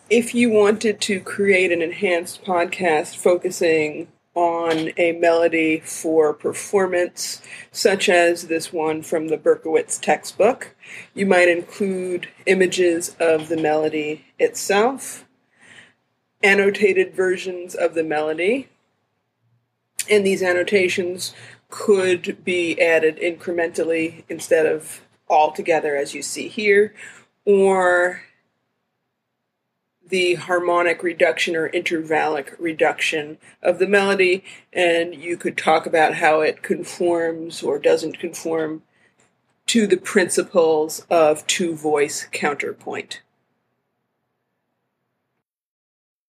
If you wanted to create an enhanced podcast focusing on a melody for performance, such as this one from the Berkowitz textbook, you might include images of the melody itself, annotated versions of the melody, and these annotations could be added incrementally instead of all together as you see here, or the harmonic reduction or intervallic reduction of the melody, and you could talk about how it conforms or doesn't conform to the principles of two-voice counterpoint.